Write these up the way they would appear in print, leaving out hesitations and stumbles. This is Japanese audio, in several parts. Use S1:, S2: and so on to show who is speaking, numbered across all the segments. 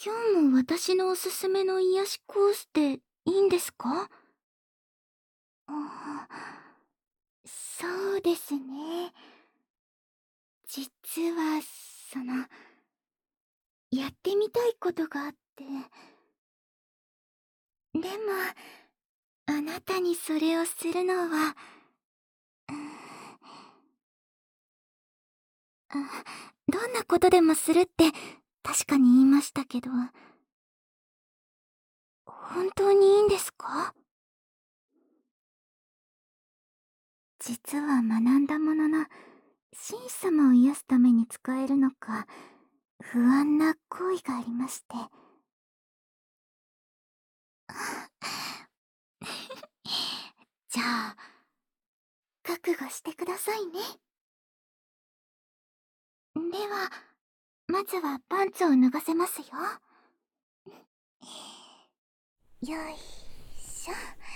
S1: 今日も私のおすすめの癒しコースでいいんですか？あ、そうですね。実は、やってみたいことがあって。でも、あなたにそれをするのは、うーん、どんなことでもするって確かに言いましたけど、本当にいいんですか？実は学んだものの、神様を癒すために使えるのか、不安な行為がありまして。じゃあ、覚悟してくださいね。では、まずはパンツを脱がせますよ。よいしょ。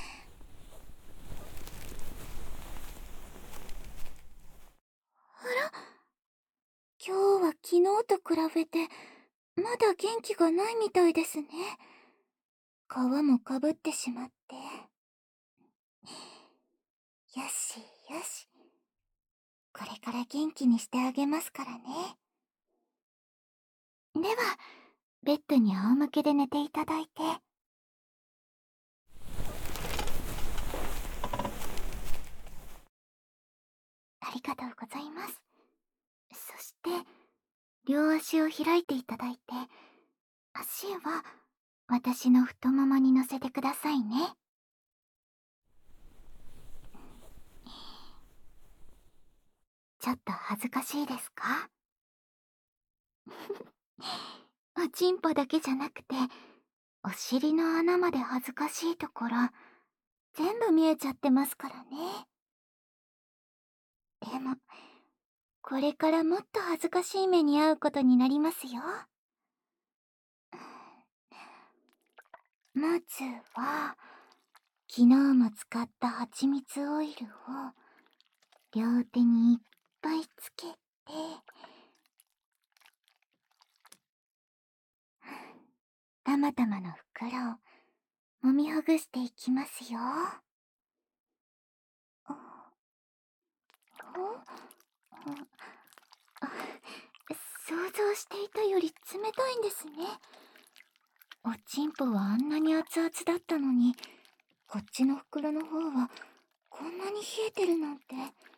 S1: あら、今日は昨日と比べて、まだ元気がないみたいですね。皮もかぶってしまって。よしよし。これから元気にしてあげますからね。では、ベッドに仰向けで寝ていただいて。ありがとうございます。そして、両足を開いていただいて、足は私の太ももに乗せてくださいね。ちょっと恥ずかしいですか？おちんぽだけじゃなくて、お尻の穴まで恥ずかしいところ、全部見えちゃってますからね。でも、これからもっと恥ずかしい目に遭うことになりますよ。まずは、昨日も使った蜂蜜オイルを両手にいっぱいつけて、たまたまの袋を揉みほぐしていきますよ。想像していたより冷たいんですね。おちんぽはあんなに熱々だったのに、こっちの袋の方はこんなに冷えてるなんて。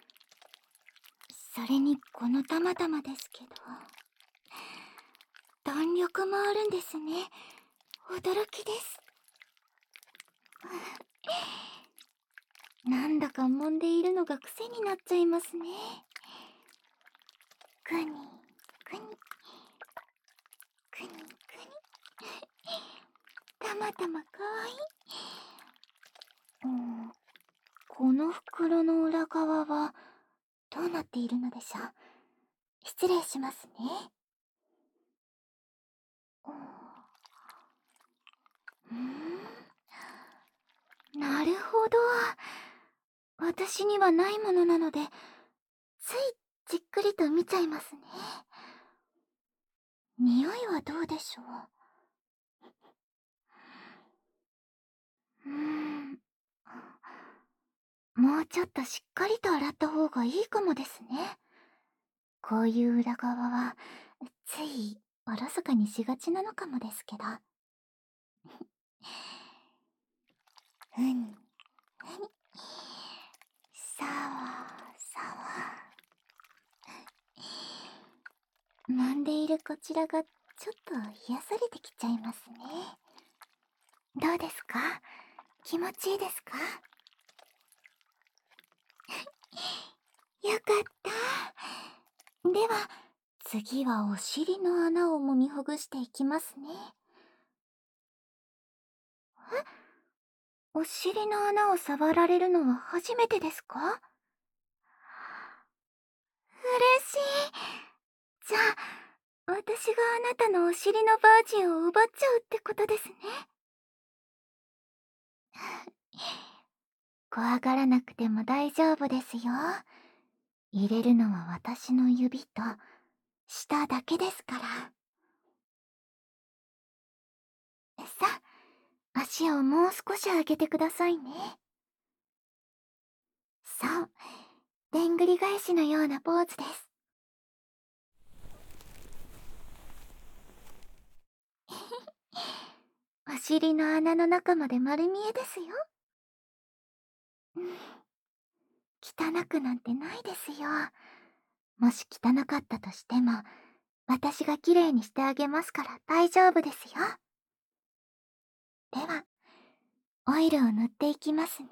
S1: それにこのたまたまですけど、弾力もあるんですね。驚きです。なんだか揉んでいるのが癖になっちゃいますね。くにくにくにくにたまたまかわいい。この袋の裏側はどうなっているのでしょう。失礼しますね。なるほど。私にはないものなので、ついじっくりと見ちゃいますね。匂いはどうでしょう。もうちょっとしっかりと洗った方がいいかもですね。こういう裏側は、ついおろそかにしがちなのかもですけど。ふに、ふに。さわ、さわ。揉んでいるこちらがちょっと癒されてきちゃいますね。どうですか？気持ちいいですか？よかった。では、次はお尻の穴を揉みほぐしていきますね。え？お尻の穴を触られるのは初めてですか？嬉しい。じゃあ、私があなたのお尻のバージンを奪っちゃうってことですね。怖がらなくても大丈夫ですよ。入れるのは私の指と舌だけですから。 足をもう少し上げてくださいね。そう、でんぐり返しのようなポーズです。お尻の穴の中まで丸見えですよ。うん、汚くなんてないですよ。もし汚かったとしても、私がきれいにしてあげますから大丈夫ですよ。では、オイルを塗っていきますね。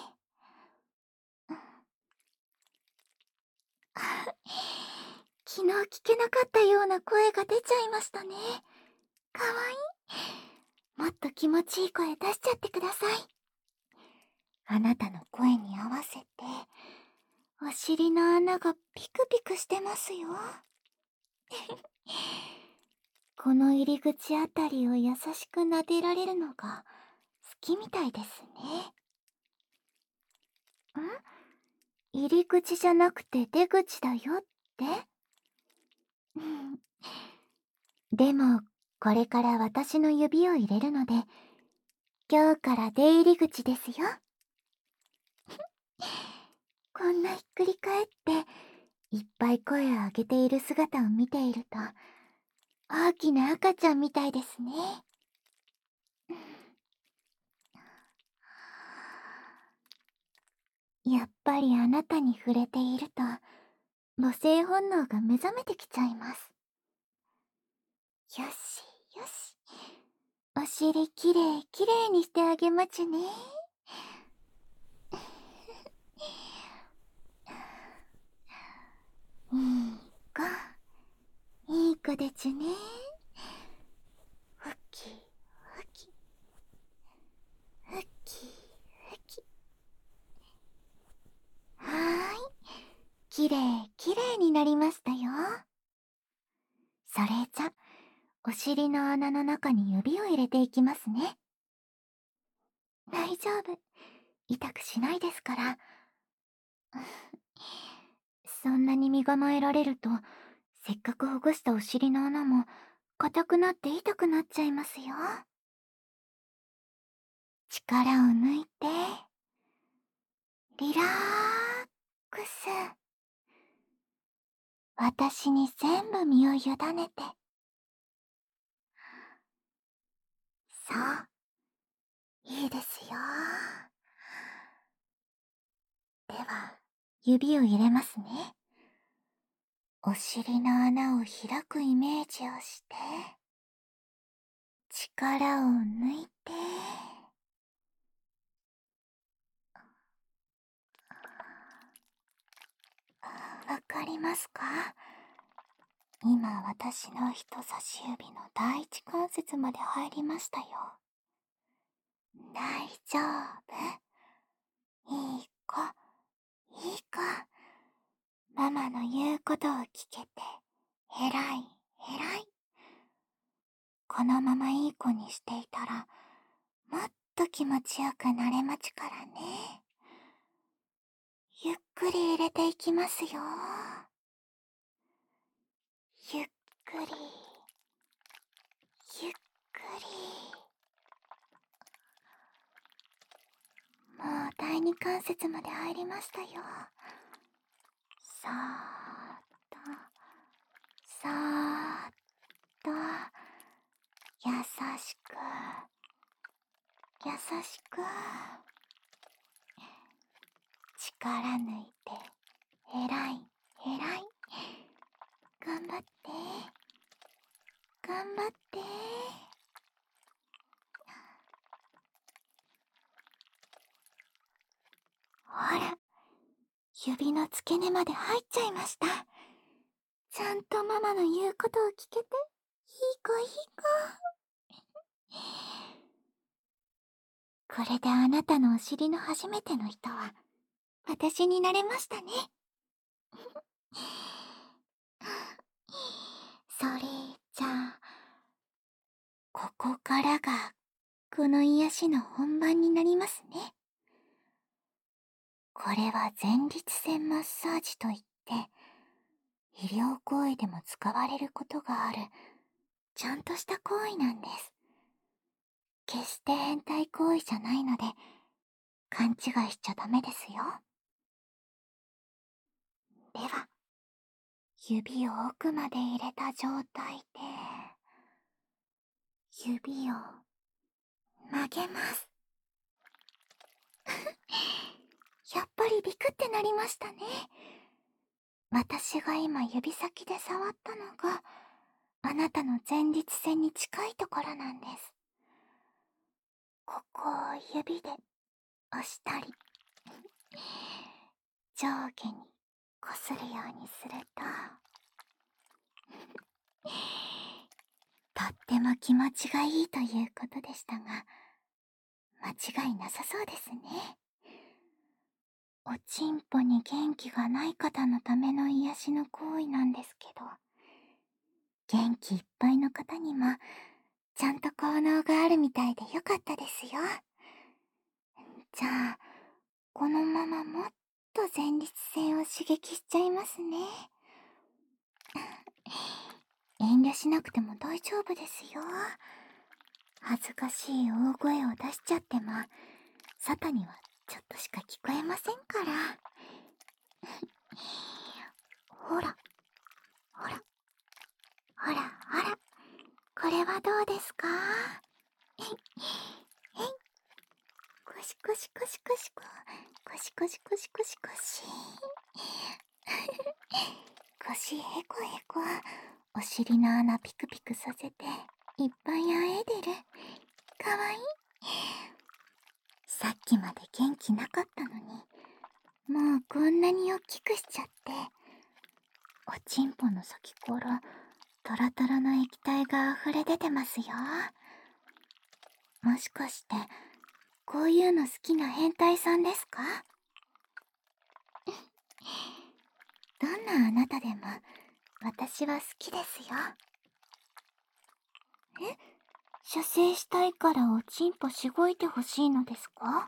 S1: 昨日聞けなかったような声が出ちゃいましたね。かわいい。もっと気持ちいい声出しちゃってください。あなたの声に合わせて、お尻の穴がピクピクしてますよ。この入り口あたりを優しく撫でられるのが好きみたいですね。入り口じゃなくて出口だよって？うん。でも、これから私の指を入れるので、今日から出入り口ですよ。こんなひっくり返って、いっぱい声を上げている姿を見ていると、大きな赤ちゃんみたいですね。やっぱりあなたに触れていると、母性本能が目覚めてきちゃいます。よし、よし。お尻きれいきれいにしてあげまちゅね。いい子、いい子でちゅね。ふき、ふき、ふき、ふき。はーい。きれいきれいになりましたよ。それじゃ、お尻の穴の中に指を入れていきますね。大丈夫。痛くしないですから。そんなに身構えられると、せっかくほぐしたお尻の穴も硬くなって痛くなっちゃいますよ。力を抜いて、リラックス。私に全部身を委ねて。そう、いいですよ。では、指を入れますね。お尻の穴を開くイメージをして、力を抜いて、わかりますか？今私の人差し指の第一関節まで入りましたよ。大丈夫。いい子、いい子。ママの言うことを聞けて、偉い、偉い。このままいい子にしていたら、もっと気持ちよくなれまちからね。ゆっくり入れていきますよ。ゆっくり、ゆっくり。もう第二関節まで入りましたよ。さーっと、さーっと、優しく、優しく。力抜いて、偉い、偉い。頑張って、頑張って。ほら、指の付け根まで入っちゃいました。ちゃんとママの言うことを聞けて、いい子いい子。これであなたのお尻の初めての人は、私になれましたね。それじゃあ、ここからが、この癒しの本番になりますね。これは前立腺マッサージといって、医療行為でも使われることがある、ちゃんとした行為なんです。 決して変態行為じゃないので、勘違いしちゃダメですよ。では、指を奥まで入れた状態で、指を曲げます。やっぱりビクってなりましたね。私が今指先で触ったのが、あなたの前立腺に近いところなんです。ここを指で押したり、上下にこするようにすると、とっても気持ちがいいということでしたが、間違いなさそうですね。おちんぽに元気がない方のための癒しの行為なんですけど、元気いっぱいの方にもちゃんと効能があるみたいでよかったですよ。じゃあ、このままもっと前立腺を刺激しちゃいますね。遠慮しなくても大丈夫ですよ。恥ずかしい大声を出しちゃっても、外にはちょっとしか聞こえませんから。ほら、ほら、ほら、ほら。これはどうですか？えい、えい、コシコシコシコシコ、コシコシコシコシコシ。腰へこへこ、お尻の穴ピクピクさせて、いっぱいあえでる。かわいい。さっきまで元気なかったのに、もうこんなに大きくしちゃって、おちんぽの先からトロトロの液体が溢れ出てますよ。もしかして、こういうの好きな変態さんですか？どんなあなたでも、私は好きですよ。え？射精したいからおちんぽしごいてほしいのですか？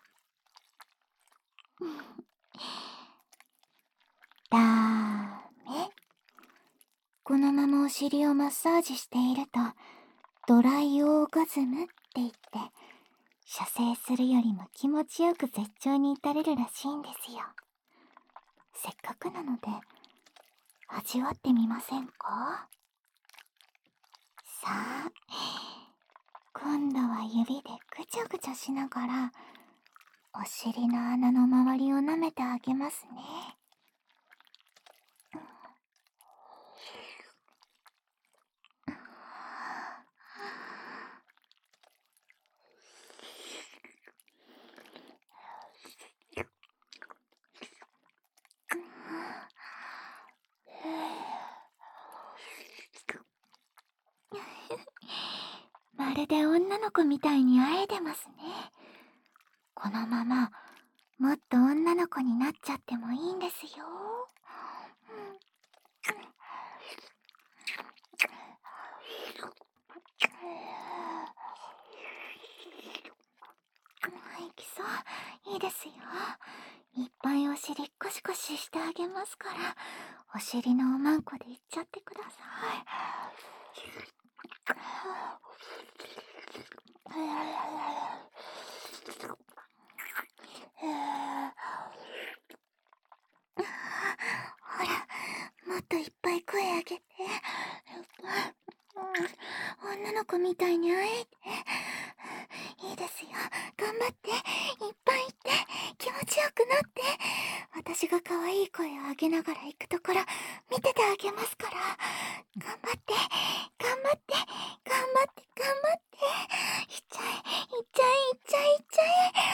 S1: ダメ。このままお尻をマッサージしていると、ドライオーガズムって言って、射精するよりも気持ちよく絶頂に至れるらしいんですよ。せっかくなので、味わってみませんか？さあ、今度は指でぐちゃぐちゃしながら、お尻の穴の周りを舐めてあげますね。まるで女の子みたいにあえてますね。このままもっと女の子になっちゃってもいいんですよ。いきそう。いいですよ。いっぱいお尻コシコシしてあげますから、お尻のおまんこでいっちゃってください。ほら、もっといっぱい声上げて。女の子みたいに会えて。いいですよ。頑張って。いっぱい言って。気持ちよくなって。私が可愛い声を上げながら行くところ、見ててあげますから。頑張って。頑張って。頑張って。頑張って。いっちゃえ。いっちゃえ。いっちゃえ。いっちゃ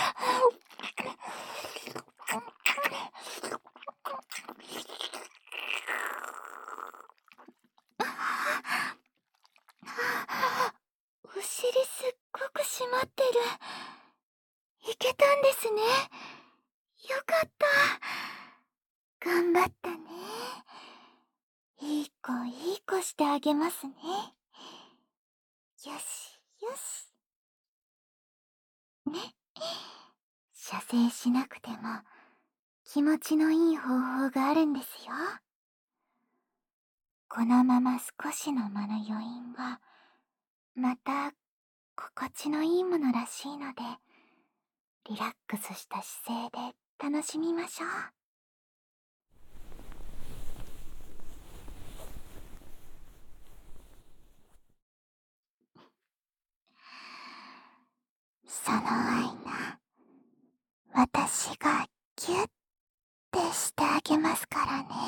S1: え。お尻すっごく締まってる。いけたんですね。よかった。頑張ったね。いい子いい子してあげますね。よしよし。ね。射精しなくても気持ちのいい方法があるんですよ。このまま少しの間の余韻がまた心地のいいものらしいので、リラックスした姿勢で楽しみましょう。その間、私がギュッてしてあげますからね。